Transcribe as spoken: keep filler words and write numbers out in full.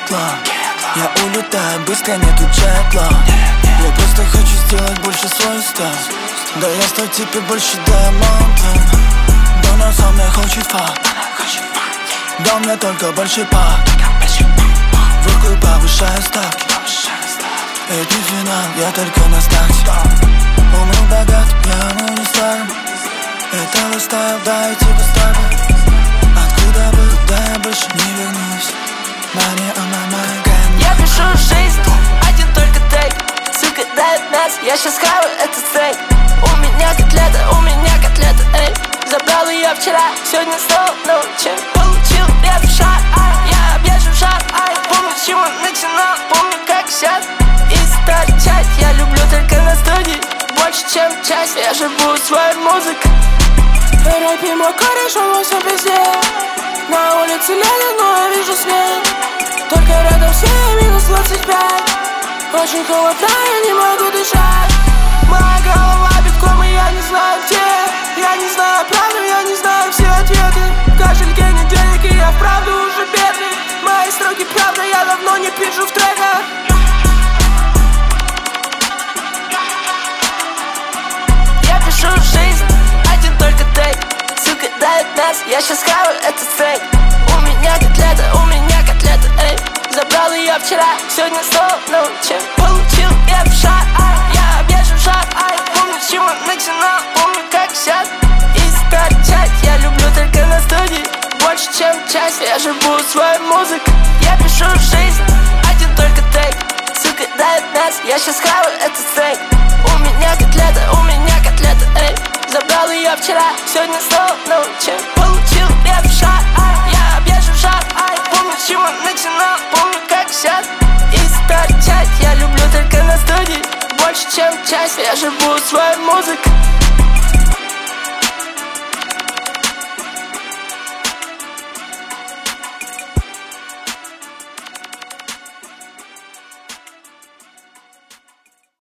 план. Я улетаю быстро, нету джетла. Я просто хочу сделать больше свой стайл. Да я стать теперь больше диаманта. Да она со мной хочет факт. Да у меня только большой пак. Вокруг повышаю ставки. Это не финал, я только на старте. Умру богат, я умру не старым. Это лайфстайл, да и типа старый. Откуда был, да я больше не вернусь. Money on my mind. Я пишу жизнь, один только тейк. Сука дает мясо, я щас хаваю этот стейк. У меня котлета, у меня котлета, эй. Забрал ее вчера, сегодня снова научил. Получил ряд в шар, ай, я объезжу в шар, ай. Помню, с чего начинал, помню, как сейчас. И торчать я люблю только на студии. Больше, чем час, я живу своей музыкой. Рэп и мой кореш, он во всем везде. На улице лето, но я вижу свет. Только рядом все, минус двадцать пять. Очень холодно, я не могу дышать. Моя голова битком, и я не знаю где. Я не знаю правду, я не знаю все ответы. В кошельке нет денег, и я вправду уже бедный. Мои строки правда, я давно не пишу в треках. Я пишу жизнь, один только тейк. Сука дает мясо, я щас хаваю этот стейк. У меня котлета, у меня котлета, эй. Забрал ее вчера, сегодня снова научил. Получил я в шар, ай, я объезжу в шар, ай. Помню, с чего начинал, помню, как сейчас. И торчать я люблю только на студии. Больше, чем час, я живу своей музыкой. Я пишу жизнь, один только тейк. Сука дает мясо, я щас хаваю этот стейк. У меня котлета, у меня котлета, эй. Забрал ее вчера, сегодня снова научил. Получил я в шар, ай, я объезжу в шар, ай. Помню, с чего начинал, помню, как сейчас. И торчать я люблю только на студии. Больше, чем час, я живу своей музыкой.